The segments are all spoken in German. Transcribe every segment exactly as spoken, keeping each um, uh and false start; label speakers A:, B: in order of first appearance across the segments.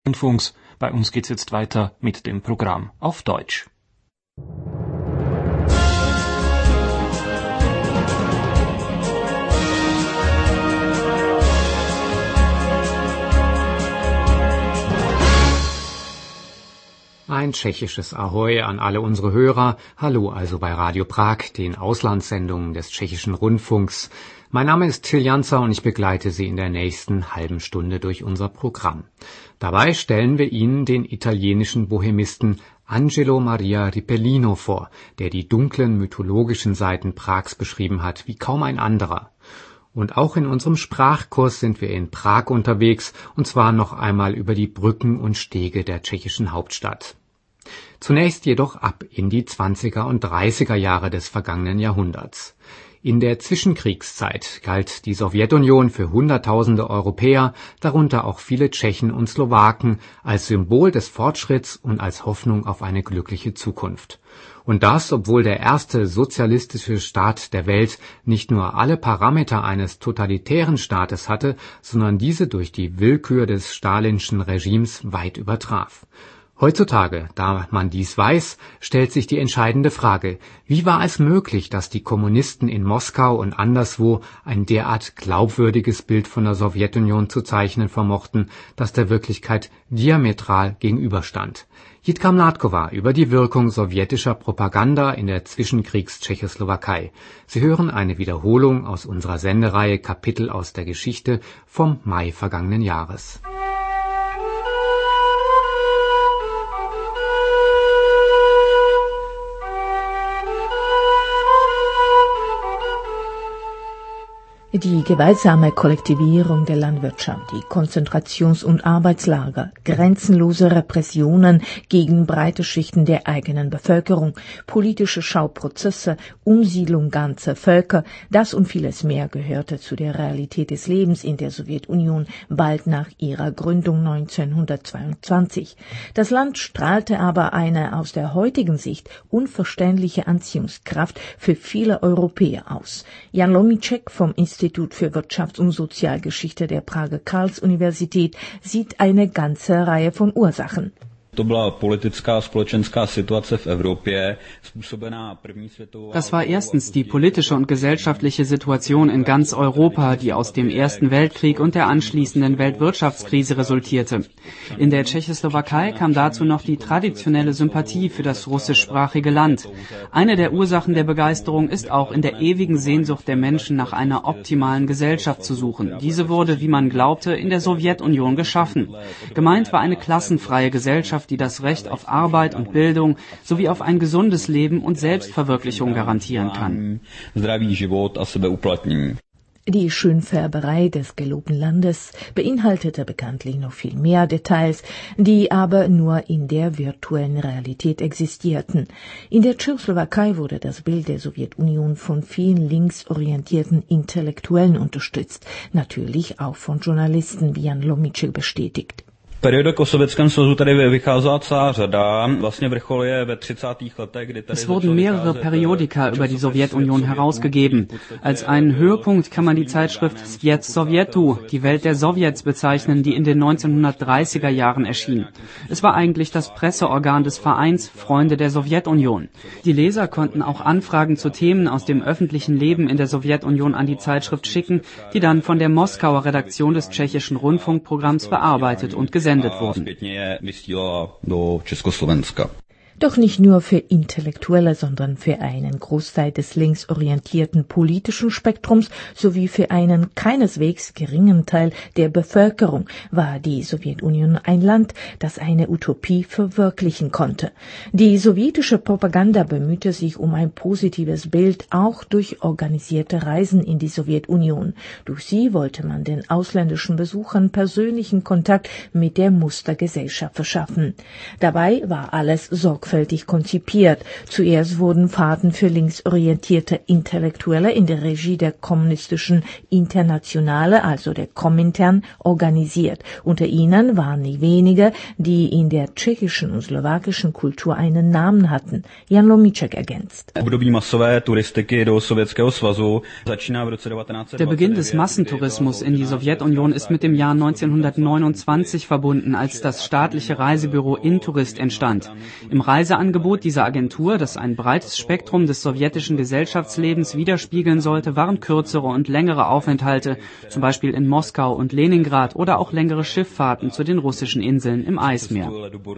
A: Rundfunks. Bei uns geht's jetzt weiter mit dem Programm auf Deutsch.
B: Ein tschechisches Ahoi an alle unsere Hörer. Hallo also bei Radio Prag, den Auslandssendungen des Tschechischen Rundfunks. Mein Name ist Till Janzer und ich begleite Sie in der nächsten halben Stunde durch unser Programm. Dabei stellen wir Ihnen den italienischen Bohemisten Angelo Maria Ripellino vor, der die dunklen mythologischen Seiten Prags beschrieben hat wie kaum ein anderer. Und auch in unserem Sprachkurs sind wir in Prag unterwegs, und zwar noch einmal über die Brücken und Stege der tschechischen Hauptstadt. Zunächst jedoch ab in die zwanziger und dreißiger Jahre des vergangenen Jahrhunderts. In der Zwischenkriegszeit galt die Sowjetunion für Hunderttausende Europäer, darunter auch viele Tschechen und Slowaken, als Symbol des Fortschritts und als Hoffnung auf eine glückliche Zukunft. Und das, obwohl der erste sozialistische Staat der Welt nicht nur alle Parameter eines totalitären Staates hatte, sondern diese durch die Willkür des stalinschen Regimes weit übertraf. Heutzutage, da man dies weiß, stellt sich die entscheidende Frage: Wie war es möglich, dass die Kommunisten in Moskau und anderswo ein derart glaubwürdiges Bild von der Sowjetunion zu zeichnen vermochten, das der Wirklichkeit diametral gegenüberstand? Jitka Mládková über die Wirkung sowjetischer Propaganda in der Zwischenkriegs-Tschechoslowakei. Sie hören eine Wiederholung aus unserer Sendereihe Kapitel aus der Geschichte vom Mai vergangenen Jahres.
C: Die gewaltsame Kollektivierung der Landwirtschaft, die Konzentrations- und Arbeitslager, grenzenlose Repressionen gegen breite Schichten der eigenen Bevölkerung, politische Schauprozesse, Umsiedlung ganzer Völker, das und vieles mehr gehörte zu der Realität des Lebens in der Sowjetunion bald nach ihrer Gründung neunzehnhundertzweiundzwanzig. Das Land strahlte aber eine aus der heutigen Sicht unverständliche Anziehungskraft für viele Europäer aus. Jan Lomíček vom Institut für Wirtschafts- und Sozialgeschichte der Prager Karls-Universität sieht eine ganze Reihe von Ursachen.
D: Das
E: war erstens die politische und gesellschaftliche Situation in ganz Europa, die aus dem Ersten Weltkrieg und der anschließenden Weltwirtschaftskrise resultierte. In der Tschechoslowakei kam dazu noch die traditionelle Sympathie für das russischsprachige Land. Eine der Ursachen der Begeisterung ist auch in der ewigen Sehnsucht der Menschen nach einer optimalen Gesellschaft zu suchen. Diese wurde, wie man glaubte, in der Sowjetunion geschaffen. Gemeint war eine klassenfreie Gesellschaft, die das Recht auf Arbeit und Bildung sowie auf ein gesundes Leben und Selbstverwirklichung garantieren kann.
C: Die Schönfärberei des gelobten Landes beinhaltete bekanntlich noch viel mehr Details, die aber nur in der virtuellen Realität existierten. In der Tschechoslowakei wurde das Bild der Sowjetunion von vielen linksorientierten Intellektuellen unterstützt, natürlich auch von Journalisten, wie Jan Lomíček bestätigt.
D: Periodek o Sovětském svazu tady vycházela celá řada. Vlastně vrchol je ve třicátých letech, kdy tady
E: Es wurden mehrere Periodika über die Sowjetunion herausgegeben. Als einen Höhepunkt kann man die Zeitschrift Svět Sovjetu, die Welt der Sowjets, bezeichnen, die in den neunzehnhundertdreißiger Jahren erschien. Es war eigentlich das Presseorgan des Vereins Freunde der Sowjetunion. Die Leser konnten auch Anfragen zu Themen aus dem öffentlichen Leben in der Sowjetunion an die Zeitschrift schicken, die dann von der Moskauer Redaktion des tschechischen Rundfunkprogramms bearbeitet und gesendet wurden.
C: Doch nicht nur für Intellektuelle, sondern für einen Großteil des linksorientierten politischen Spektrums sowie für einen keineswegs geringen Teil der Bevölkerung war die Sowjetunion ein Land, das eine Utopie verwirklichen konnte. Die sowjetische Propaganda bemühte sich um ein positives Bild, auch durch organisierte Reisen in die Sowjetunion. Durch sie wollte man den ausländischen Besuchern persönlichen Kontakt mit der Mustergesellschaft verschaffen. Dabei war alles sorgfältig sorgfältig konzipiert. Zuerst wurden Fahrten für linksorientierte Intellektuelle in der Regie der kommunistischen Internationale, also der Komintern, organisiert. Unter ihnen waren nicht wenige, die in der tschechischen und slowakischen Kultur einen Namen hatten. Jan Lomíček ergänzt.
D: Der
E: Beginn des Massentourismus in die Sowjetunion ist mit dem Jahr neunzehnhundertneunundzwanzig verbunden, als das staatliche Reisebüro Intourist entstand. Im Reiseangebot dieser Agentur, das ein breites Spektrum des sowjetischen Gesellschaftslebens widerspiegeln sollte, waren kürzere und längere Aufenthalte, zum Beispiel in Moskau und Leningrad, oder auch längere Schifffahrten zu den russischen Inseln im Eismeer.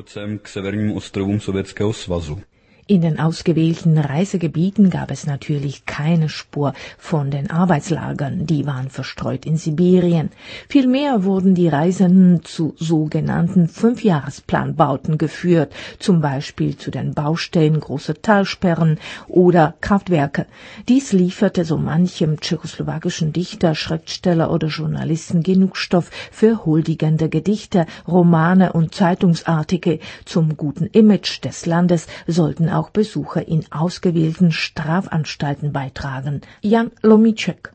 C: In den ausgewählten Reisegebieten gab es natürlich keine Spur von den Arbeitslagern, die waren verstreut in Sibirien. Vielmehr wurden die Reisenden zu sogenannten Fünfjahresplanbauten geführt, zum Beispiel zu den Baustellen großer Talsperren oder Kraftwerke. Dies lieferte so manchem tschechoslowakischen Dichter, Schriftsteller oder Journalisten genug Stoff für huldigende Gedichte, Romane und Zeitungsartikel. Zum guten Image des Landes sollten auch Besucher in ausgewählten Strafanstalten beitragen. Jan Lomíček.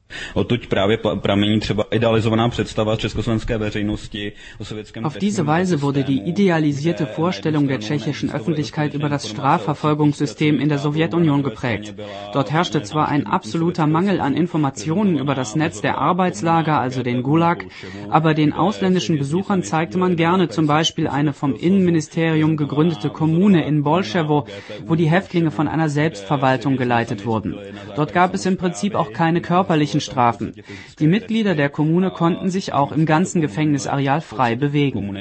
E: Auf diese Weise wurde die idealisierte Vorstellung der tschechischen Öffentlichkeit über das Strafverfolgungssystem in der Sowjetunion geprägt. Dort herrschte zwar ein absoluter Mangel an Informationen über das Netz der Arbeitslager, also den Gulag, aber den ausländischen Besuchern zeigte man gerne zum Beispiel eine vom Innenministerium gegründete Kommune in Bolschewo, wo die Häftlinge von einer Selbstverwaltung geleitet wurden. Dort gab es im Prinzip auch keine körperlichen Strafen. Die Mitglieder der Kommune konnten sich auch im ganzen Gefängnisareal frei bewegen.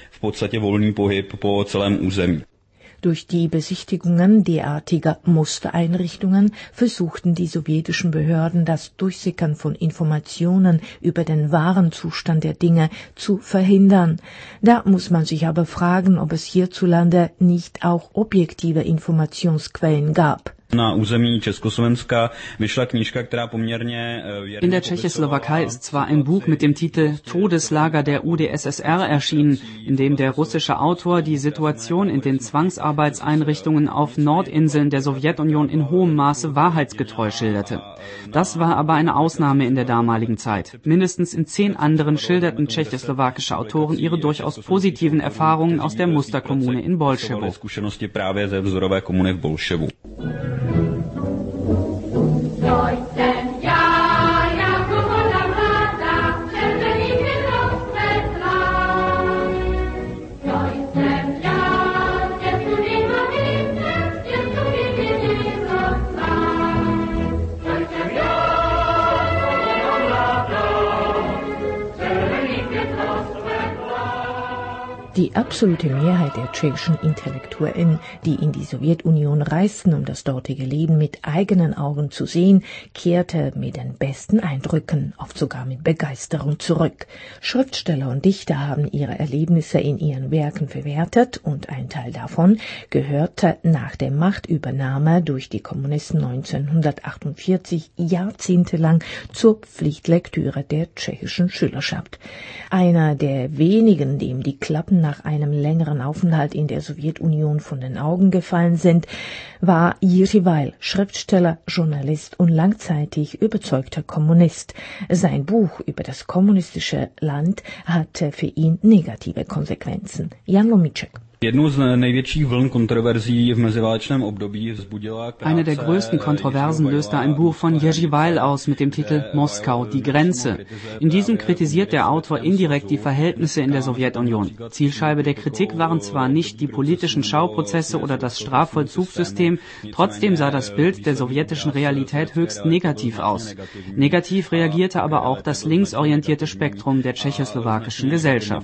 C: Durch die Besichtigungen derartiger Mustereinrichtungen versuchten die sowjetischen Behörden, das Durchsickern von Informationen über den wahren Zustand der Dinge zu verhindern. Da muss man sich aber fragen, ob es hierzulande nicht auch objektive Informationsquellen gab.
E: In der Tschechoslowakei ist zwar ein Buch mit dem Titel Todeslager der U d S S R erschienen, in dem der russische Autor die Situation in den Zwangsarbeitseinrichtungen auf Nordinseln der Sowjetunion in hohem Maße wahrheitsgetreu schilderte. Das war aber eine Ausnahme in der damaligen Zeit. Mindestens in zehn anderen schilderten tschechoslowakische Autoren ihre durchaus positiven Erfahrungen aus der Musterkommune in Bolschewo.
C: Die absolute Mehrheit der tschechischen Intellektuellen, die in die Sowjetunion reisten, um das dortige Leben mit eigenen Augen zu sehen, kehrte mit den besten Eindrücken, oft sogar mit Begeisterung zurück. Schriftsteller und Dichter haben ihre Erlebnisse in ihren Werken verwertet und ein Teil davon gehörte nach der Machtübernahme durch die Kommunisten neunzehnhundertachtundvierzig jahrzehntelang zur Pflichtlektüre der tschechischen Schülerschaft. Einer der wenigen, dem die Klappen nach einem längeren Aufenthalt in der Sowjetunion von den Augen gefallen sind, war Jiří Weil, Schriftsteller, Journalist und langzeitig überzeugter Kommunist. Sein Buch über das kommunistische Land hatte für ihn negative Konsequenzen. Jan Lomíček.
E: Eine der größten Kontroversen löste ein Buch von Jiří Weil aus mit dem Titel Moskau, die Grenze. In diesem kritisiert der Autor indirekt die Verhältnisse in der Sowjetunion. Zielscheibe der Kritik waren zwar nicht die politischen Schauprozesse oder das Strafvollzugssystem, trotzdem sah das Bild der sowjetischen Realität höchst negativ aus. Negativ reagierte aber auch das linksorientierte Spektrum der tschechoslowakischen Gesellschaft.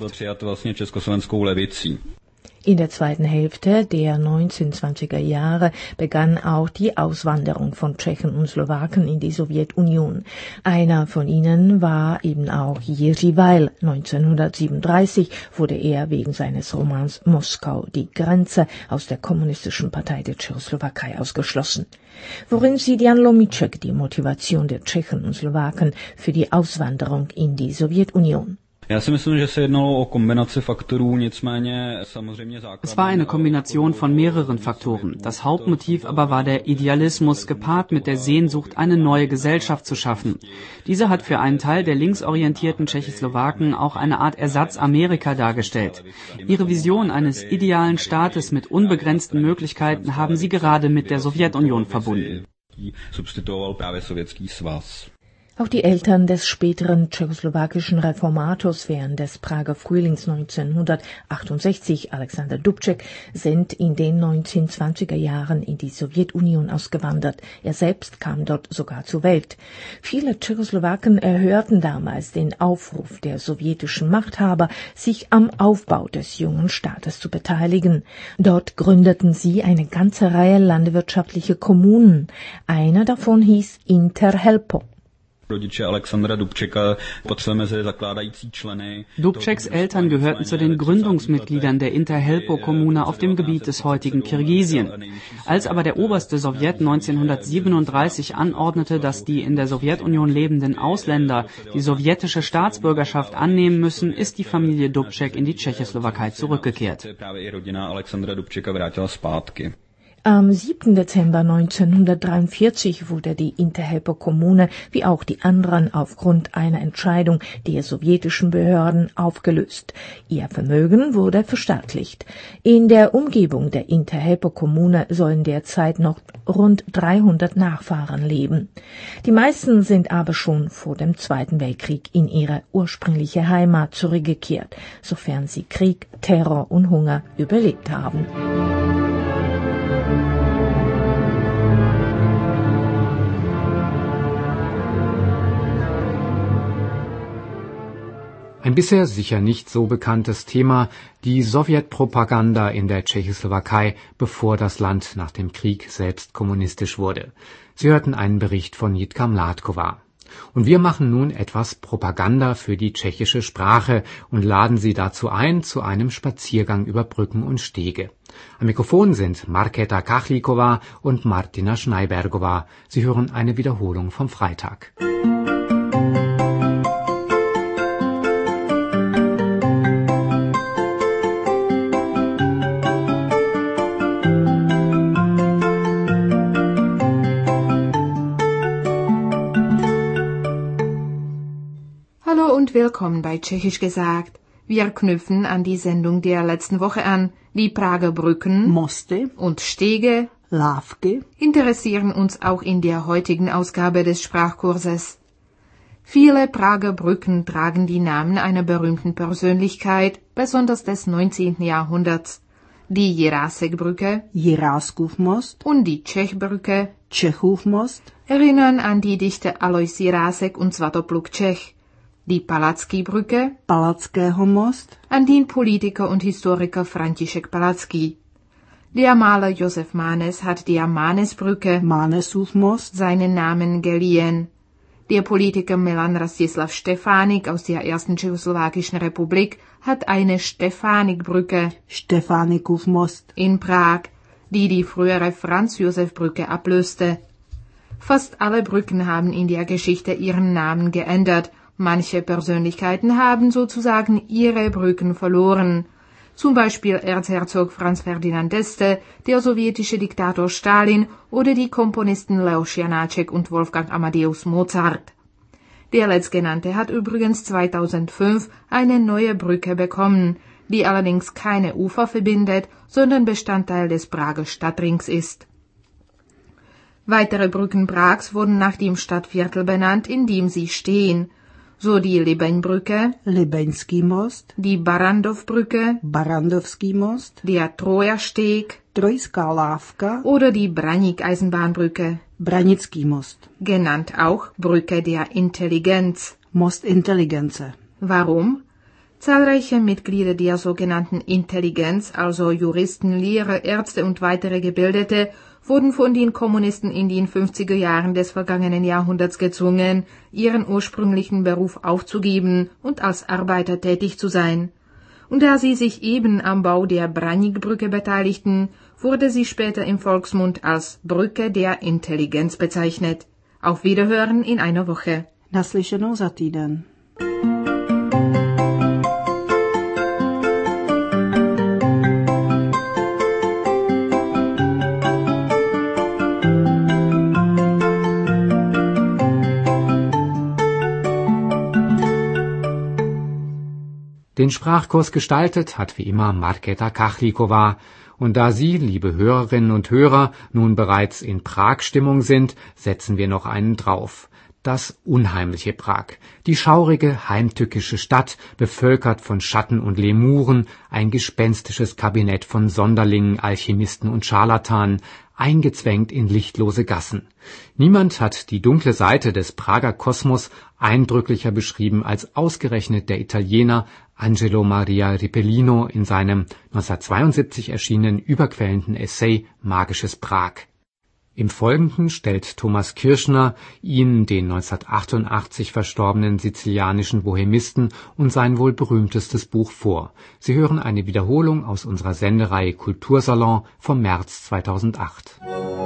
C: In der zweiten Hälfte der neunzehnhundertzwanziger Jahre begann auch die Auswanderung von Tschechen und Slowaken in die Sowjetunion. Einer von ihnen war eben auch Jiří Weil. neunzehnhundertsiebenunddreißig wurde er wegen seines Romans Moskau, die Grenze, aus der kommunistischen Partei der Tschechoslowakei ausgeschlossen. Worin sieht Jan Lomíček die Motivation der Tschechen und Slowaken für die Auswanderung in die Sowjetunion?
D: Es
E: war eine Kombination von mehreren Faktoren. Das Hauptmotiv aber war der Idealismus, gepaart mit der Sehnsucht, eine neue Gesellschaft zu schaffen. Diese hat für einen Teil der linksorientierten Tschechoslowaken auch eine Art Ersatz Amerika dargestellt. Ihre Vision eines idealen Staates mit unbegrenzten Möglichkeiten haben sie gerade mit der Sowjetunion verbunden.
C: Auch die Eltern des späteren tschechoslowakischen Reformators während des Prager Frühlings neunzehnhundertachtundsechzig, Alexander Dubček, sind in den neunzehnhundertzwanziger Jahren in die Sowjetunion ausgewandert. Er selbst kam dort sogar zur Welt. Viele Tschechoslowaken erhörten damals den Aufruf der sowjetischen Machthaber, sich am Aufbau des jungen Staates zu beteiligen. Dort gründeten sie eine ganze Reihe landwirtschaftlicher Kommunen. Einer davon hieß Interhelpo.
E: Dubčeks Eltern gehörten zu den Gründungsmitgliedern der Interhelpo-Kommune auf dem Gebiet des heutigen Kirgisien. Als aber der oberste Sowjet neunzehnhundertsiebenunddreißig anordnete, dass die in der Sowjetunion lebenden Ausländer die sowjetische Staatsbürgerschaft annehmen müssen, ist die Familie Dubček in die Tschechoslowakei zurückgekehrt.
C: Am siebten Dezember neunzehnhundertdreiundvierzig wurde die Interhelpo-Kommune wie auch die anderen aufgrund einer Entscheidung der sowjetischen Behörden aufgelöst. Ihr Vermögen wurde verstaatlicht. In der Umgebung der Interhelpo-Kommune sollen derzeit noch rund dreihundert Nachfahren leben. Die meisten sind aber schon vor dem Zweiten Weltkrieg in ihre ursprüngliche Heimat zurückgekehrt, sofern sie Krieg, Terror und Hunger überlebt haben.
B: Ein bisher sicher nicht so bekanntes Thema, die Sowjetpropaganda in der Tschechoslowakei, bevor das Land nach dem Krieg selbst kommunistisch wurde. Sie hörten einen Bericht von Jitka Mládková. Und wir machen nun etwas Propaganda für die tschechische Sprache und laden Sie dazu ein zu einem Spaziergang über Brücken und Stege. Am Mikrofon sind Markéta Kachlíková und Martina Schneibergová. Sie hören eine Wiederholung vom Freitag.
F: Willkommen bei Tschechisch gesagt. Wir knüpfen an die Sendung der letzten Woche an. Die Prager Brücken,
G: Mosty
F: und Stege,
G: Lávky,
F: interessieren uns auch in der heutigen Ausgabe des Sprachkurses. Viele Prager Brücken tragen die Namen einer berühmten Persönlichkeit, besonders des neunzehnten Jahrhunderts. Die Jirásek-Brücke,
G: Jiráskův most
F: und die Čech-Brücke,
G: Čechův most
F: erinnern an die Dichter Alois Jirásek und Svatopluk Čech. Die Palacký-Brücke,
G: Palackého most
F: an den Politiker und Historiker František Palacký. Der Maler Josef Mánes hat der Mánesbrücke,
G: Mánesův most
F: seinen Namen geliehen. Der Politiker Milan Rastislav Štefánik aus der ersten Tschechoslowakischen Republik hat eine Štefánikbrücke,
G: Štefánikův most
F: in Prag, die die frühere Franz-Josef-Brücke ablöste. Fast alle Brücken haben in der Geschichte ihren Namen geändert. Manche Persönlichkeiten haben sozusagen ihre Brücken verloren. Zum Beispiel Erzherzog Franz Ferdinand d'Este, der sowjetische Diktator Stalin oder die Komponisten Leoš Janáček und Wolfgang Amadeus Mozart. Der letztgenannte hat übrigens zweitausendfünf eine neue Brücke bekommen, die allerdings keine Ufer verbindet, sondern Bestandteil des Prager Stadtrings ist. Weitere Brücken Prags wurden nach dem Stadtviertel benannt, in dem sie stehen. So die Libeňbrücke,
G: Libeňský most,
F: die Barrandovbrücke,
G: Barrandovský most,
F: der Trojersteg,
G: Trojská lávka
F: oder die Braník-Eisenbahnbrücke,
G: Branický most,
F: genannt auch Brücke der Intelligenz.
G: Most Intelligence.
F: Warum? Zahlreiche Mitglieder der sogenannten Intelligenz, also Juristen, Lehrer, Ärzte und weitere Gebildete, wurden von den Kommunisten in den fünfziger Jahren des vergangenen Jahrhunderts gezwungen, ihren ursprünglichen Beruf aufzugeben und als Arbeiter tätig zu sein. Und da sie sich eben am Bau der Braníkbrücke beteiligten, wurde sie später im Volksmund als Brücke der Intelligenz bezeichnet. Auf Wiederhören in einer Woche.
G: Naslyšenou za týden.
B: Den Sprachkurs gestaltet hat wie immer Markéta Kachlikova. Und da Sie, liebe Hörerinnen und Hörer, nun bereits in Prag-Stimmung sind, setzen wir noch einen drauf. Das unheimliche Prag. Die schaurige, heimtückische Stadt, bevölkert von Schatten und Lemuren, ein gespenstisches Kabinett von Sonderlingen, Alchemisten und Scharlatanen, eingezwängt in lichtlose Gassen. Niemand hat die dunkle Seite des Prager Kosmos eindrücklicher beschrieben als ausgerechnet der Italiener Angelo Maria Ripellino in seinem neunzehnhundertzweiundsiebzig erschienenen überquellenden Essay Magisches Prag. Im Folgenden stellt Thomas Kirschner Ihnen den neunzehnhundertachtundachtzig verstorbenen sizilianischen Bohemisten und sein wohl berühmtestes Buch vor. Sie hören eine Wiederholung aus unserer Sendereihe Kultursalon vom März zweitausendacht.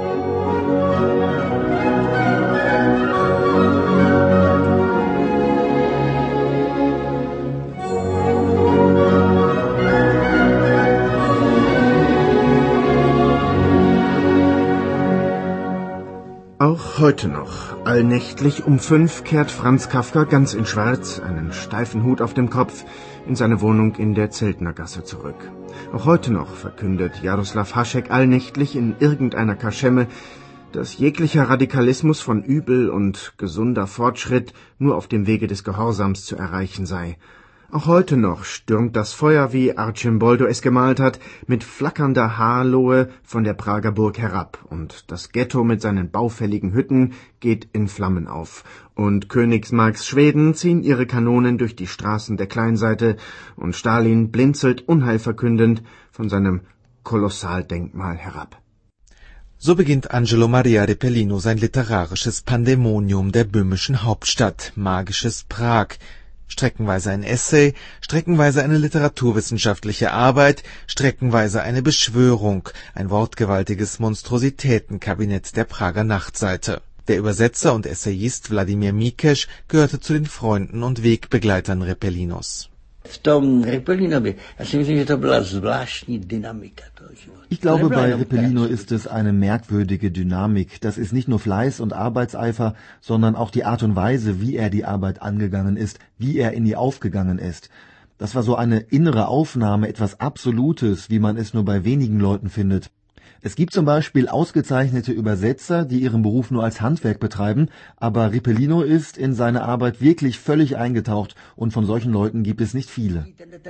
H: Auch heute noch, allnächtlich um fünf, kehrt Franz Kafka ganz in Schwarz, einen steifen Hut auf dem Kopf, in seine Wohnung in der Zeltnergasse zurück. Auch heute noch verkündet Jaroslav Hašek allnächtlich in irgendeiner Kaschemme, dass jeglicher Radikalismus von Übel und gesunder Fortschritt nur auf dem Wege des Gehorsams zu erreichen sei. Auch heute noch stürmt das Feuer, wie Arcimboldo es gemalt hat, mit flackernder Haarlohe von der Prager Burg herab, und das Ghetto mit seinen baufälligen Hütten geht in Flammen auf, und Königsmarks Schweden ziehen ihre Kanonen durch die Straßen der Kleinseite, und Stalin blinzelt unheilverkündend von seinem Kolossaldenkmal herab.
I: So beginnt Angelo Maria Ripellino sein literarisches Pandemonium der böhmischen Hauptstadt, Magisches Prag. Streckenweise ein Essay, streckenweise eine literaturwissenschaftliche Arbeit, streckenweise eine Beschwörung, ein wortgewaltiges Monstrositätenkabinett der Prager Nachtseite. Der Übersetzer und Essayist Wladimir Mikeš gehörte zu den Freunden und Wegbegleitern Ripellinos.
J: Ich glaube, bei Ripellino ist es eine merkwürdige Dynamik. Das ist nicht nur Fleiß und Arbeitseifer, sondern auch die Art und Weise, wie er die Arbeit angegangen ist, wie er in die aufgegangen ist. Das war so eine innere Aufnahme, etwas Absolutes, wie man es nur bei wenigen Leuten findet. Es gibt zum Beispiel ausgezeichnete Übersetzer, die ihren Beruf nur als Handwerk betreiben, aber Ripellino ist in seine Arbeit wirklich völlig eingetaucht, und von solchen Leuten gibt es nicht viele.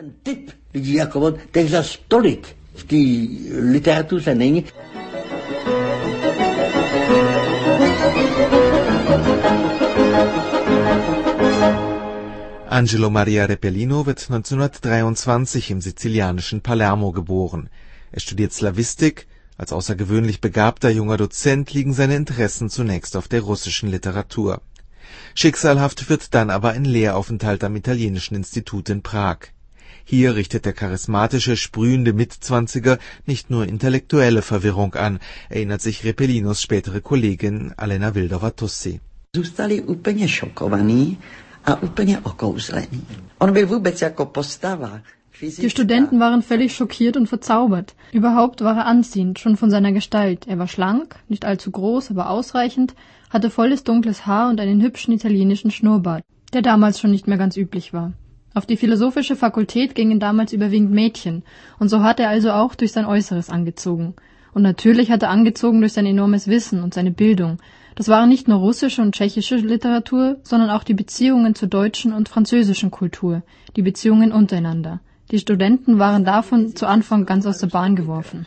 I: Angelo Maria Ripellino wird neunzehnhundertdreiundzwanzig im sizilianischen Palermo geboren. Er studiert Slawistik. Als außergewöhnlich begabter junger Dozent liegen seine Interessen zunächst auf der russischen Literatur. Schicksalhaft wird dann aber ein Lehraufenthalt am Italienischen Institut in Prag. Hier richtet der charismatische, sprühende Mitzwanziger nicht nur intellektuelle Verwirrung an, erinnert sich Ripellinos spätere Kollegin Alena Vildova-Tussi.
K: Zůstali úplně šokovaní a úplně okouzlení. On byl vůbec jako postava.
L: Die Studenten waren völlig schockiert und verzaubert. Überhaupt war er anziehend, schon von seiner Gestalt. Er war schlank, nicht allzu groß, aber ausreichend, hatte volles dunkles Haar und einen hübschen italienischen Schnurrbart, der damals schon nicht mehr ganz üblich war. Auf die philosophische Fakultät gingen damals überwiegend Mädchen, und so hat er also auch durch sein Äußeres angezogen. Und natürlich hat er angezogen durch sein enormes Wissen und seine Bildung. Das waren nicht nur russische und tschechische Literatur, sondern auch die Beziehungen zur deutschen und französischen Kultur, die Beziehungen untereinander. Die Studenten waren davon zu Anfang ganz aus der Bahn geworfen.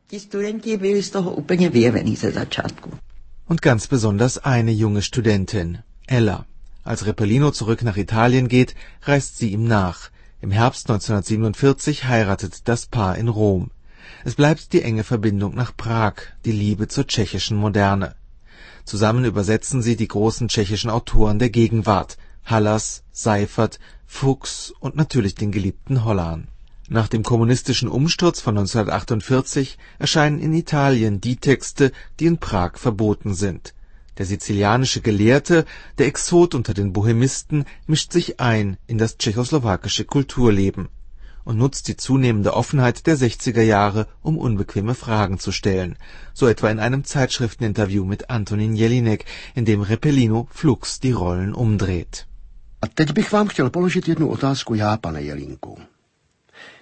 I: Und ganz besonders eine junge Studentin, Ella. Als Ripellino zurück nach Italien geht, reist sie ihm nach. Im Herbst neunzehnhundertsiebenundvierzig heiratet das Paar in Rom. Es bleibt die enge Verbindung nach Prag, die Liebe zur tschechischen Moderne. Zusammen übersetzen sie die großen tschechischen Autoren der Gegenwart, Hallas, Seifert, Fuchs und natürlich den geliebten Hollan. Nach dem kommunistischen Umsturz von neunzehnhundertachtundvierzig erscheinen in Italien die Texte, die in Prag verboten sind. Der sizilianische Gelehrte, der Exot unter den Bohemisten, mischt sich ein in das tschechoslowakische Kulturleben und nutzt die zunehmende Offenheit der sechziger Jahre, um unbequeme Fragen zu stellen, so etwa in einem Zeitschrifteninterview mit Antonín Jelínek, in dem Ripellino flugs die Rollen umdreht.
M: A teď bych vám chtěl položit jednu otázku já, pane Jelínku.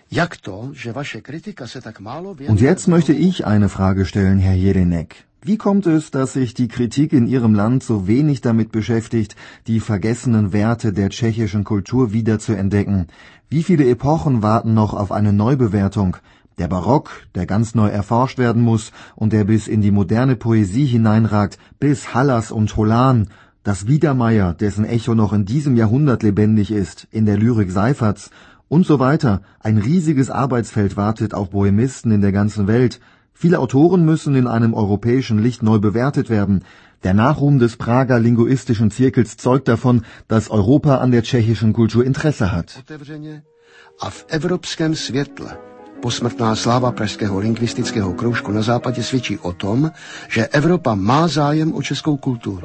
J: Und jetzt möchte ich eine Frage stellen, Herr Jelinek. Wie kommt es, dass sich die Kritik in Ihrem Land so wenig damit beschäftigt, die vergessenen Werte der tschechischen Kultur wiederzuentdecken? Wie viele Epochen warten noch auf eine Neubewertung? Der Barock, der ganz neu erforscht werden muss und der bis in die moderne Poesie hineinragt, bis Hallas und Hollan, das Biedermeier, dessen Echo noch in diesem Jahrhundert lebendig ist, in der Lyrik Seiferts und so weiter. Ein riesiges Arbeitsfeld wartet auf Bohemisten in der ganzen Welt. Viele Autoren müssen in einem europäischen Licht neu bewertet werden. Der Nachruhm des Prager linguistischen Zirkels zeugt davon, dass Europa an der tschechischen Kultur Interesse hat.
M: A v evropském světle posmrtná sláva pražského lingvistického kroužku na západě svědčí o tom, že Evropa má zájem o českou kulturu.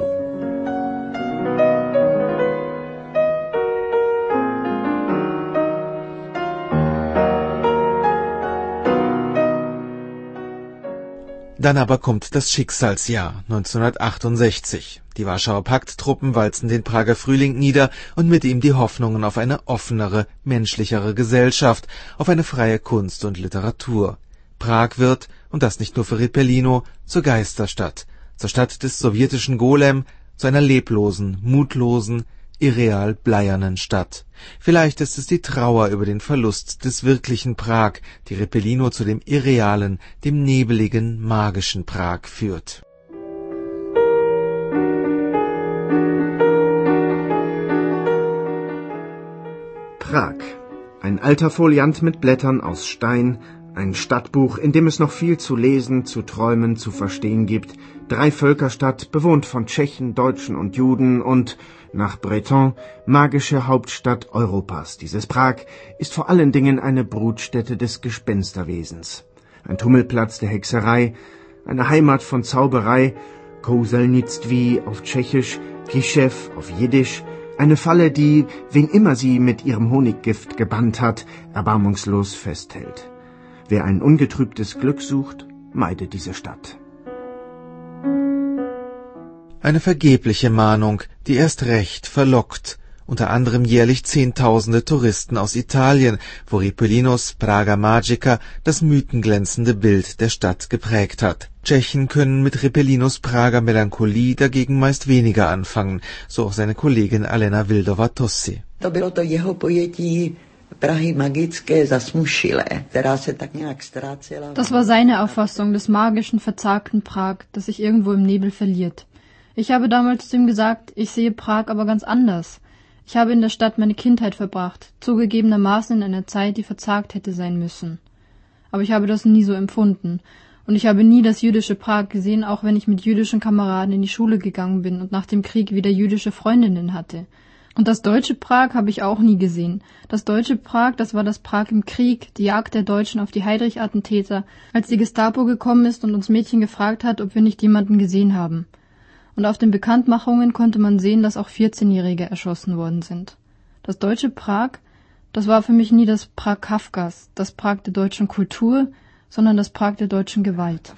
I: Dann aber kommt das Schicksalsjahr neunzehnhundertachtundsechzig. Die Warschauer Pakttruppen walzen den Prager Frühling nieder und mit ihm die Hoffnungen auf eine offenere, menschlichere Gesellschaft, auf eine freie Kunst und Literatur. Prag wird, und das nicht nur für Ripellino, zur Geisterstadt, zur Stadt des sowjetischen Golem, zu einer leblosen, mutlosen, irreal bleiernen Stadt. Vielleicht ist es die Trauer über den Verlust des wirklichen Prag, die Ripellino zu dem irrealen, dem nebeligen, magischen Prag führt.
H: Prag. Ein alter Foliant mit Blättern aus Stein, ein Stadtbuch, in dem es noch viel zu lesen, zu träumen, zu verstehen gibt. Dreivölkerstadt, bewohnt von Tschechen, Deutschen und Juden und, nach Breton, magische Hauptstadt Europas. Dieses Prag ist vor allen Dingen eine Brutstätte des Gespensterwesens. Ein Tummelplatz der Hexerei, eine Heimat von Zauberei, Kouzelnictví auf Tschechisch, Kishew auf Jiddisch, eine Falle, die, wen immer sie mit ihrem Honiggift gebannt hat, erbarmungslos festhält. Wer ein ungetrübtes Glück sucht, meide diese Stadt.
I: Eine vergebliche Mahnung, die erst recht verlockt, unter anderem jährlich Zehntausende Touristen aus Italien, wo Ripellinos Praga Magica das mythenglänzende Bild der Stadt geprägt hat. Tschechen können mit Ripellinos Prager Melancholie dagegen meist weniger anfangen, so auch seine Kollegin Alena Vildová-Tossi.
K: To bylo to jeho pojetí Prahy magické, zasmušilé, která se tak nějak ztrácela.
L: Das war seine Auffassung des magischen, verzagten Prag, das sich irgendwo im Nebel verliert. Ich habe damals zu ihm gesagt, ich sehe Prag aber ganz anders. Ich habe in der Stadt meine Kindheit verbracht, zugegebenermaßen in einer Zeit, die verzagt hätte sein müssen. Aber ich habe das nie so empfunden. Und ich habe nie das jüdische Prag gesehen, auch wenn ich mit jüdischen Kameraden in die Schule gegangen bin und nach dem Krieg wieder jüdische Freundinnen hatte. Und das deutsche Prag habe ich auch nie gesehen. Das deutsche Prag, das war das Prag im Krieg, die Jagd der Deutschen auf die Heydrich-Attentäter, als die Gestapo gekommen ist und uns Mädchen gefragt hat, ob wir nicht jemanden gesehen haben. Und auf den Bekanntmachungen konnte man sehen, dass auch vierzehnjährige erschossen worden sind. Das deutsche Prag, das war für mich nie das Prag Kafkas, das Prag der deutschen Kultur, sondern das Prag der deutschen Gewalt.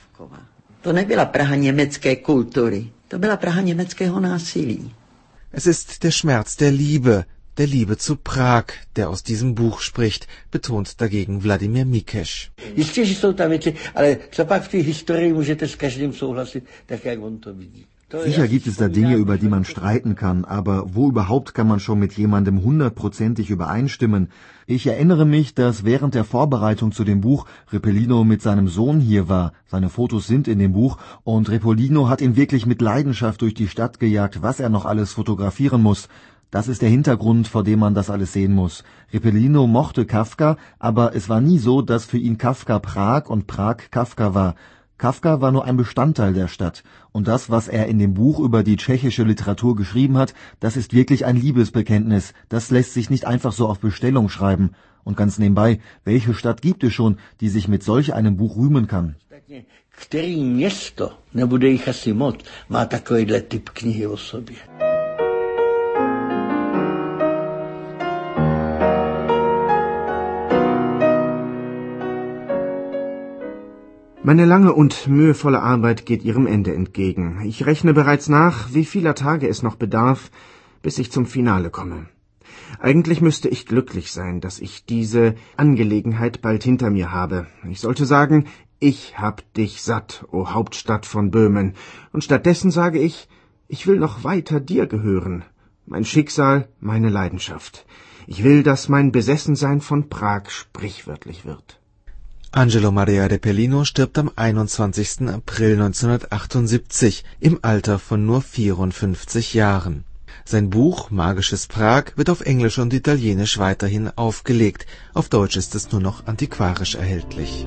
K: To nebyla Praha německé kultury, to byla Praha německého násilí.
I: Es ist der Schmerz der Liebe, der Liebe zu Prag, der aus diesem Buch spricht, betont dagegen Wladimir Mikeš.
N: Jistě, že jsou tam věci, ale co pak v té historii můžete s každým souhlasit, tak jak on to vidí.
J: Sicher gibt es da Dinge, über die man streiten kann, aber wo überhaupt kann man schon mit jemandem hundertprozentig übereinstimmen? Ich erinnere mich, dass während der Vorbereitung zu dem Buch Ripellino mit seinem Sohn hier war. Seine Fotos sind in dem Buch und Ripellino hat ihn wirklich mit Leidenschaft durch die Stadt gejagt, was er noch alles fotografieren muss. Das ist der Hintergrund, vor dem man das alles sehen muss. Ripellino mochte Kafka, aber es war nie so, dass für ihn Kafka Prag und Prag Kafka war. Kafka war nur ein Bestandteil der Stadt. Und das, was er in dem Buch über die tschechische Literatur geschrieben hat, das ist wirklich ein Liebesbekenntnis. Das lässt sich nicht einfach so auf Bestellung schreiben. Und ganz nebenbei, welche Stadt gibt es schon, die sich mit solch einem Buch rühmen kann?
N: Který město, nebude jich asi moc, má takovýhle typ knihy o sobě.
H: Meine lange und mühevolle Arbeit geht ihrem Ende entgegen. Ich rechne bereits nach, wie vieler Tage es noch bedarf, bis ich zum Finale komme. Eigentlich müsste ich glücklich sein, dass ich diese Angelegenheit bald hinter mir habe. Ich sollte sagen, ich hab dich satt, o Hauptstadt von Böhmen, und stattdessen sage ich, ich will noch weiter dir gehören. Mein Schicksal, meine Leidenschaft. Ich will, dass mein Besessensein von Prag sprichwörtlich wird.
I: Angelo Maria Repellino stirbt am einundzwanzigsten April neunzehnhundertachtundsiebzig im Alter von nur vierundfünfzig Jahren. Sein Buch Magisches Prag wird auf Englisch und Italienisch weiterhin aufgelegt. Auf Deutsch ist es nur noch antiquarisch erhältlich.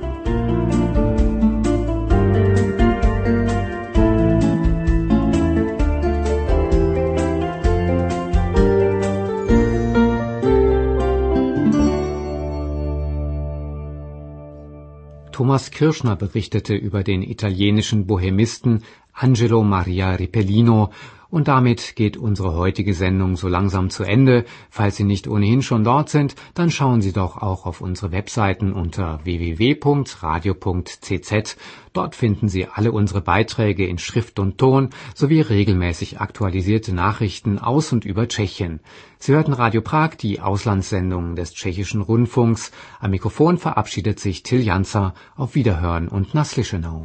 B: Thomas Kirschner berichtete über den italienischen Bohemisten Angelo Maria Repellino, und damit geht unsere heutige Sendung so langsam zu Ende. Falls Sie nicht ohnehin schon dort sind, dann schauen Sie doch auch auf unsere Webseiten unter w w w punkt radio punkt c z. Dort finden Sie alle unsere Beiträge in Schrift und Ton sowie regelmäßig aktualisierte Nachrichten aus und über Tschechien. Sie hörten Radio Prag, die Auslandssendung des Tschechischen Rundfunks. Am Mikrofon verabschiedet sich Till Janzer. Auf Wiederhören und naslyšenou.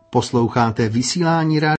O: Posloucháte vysílání rádia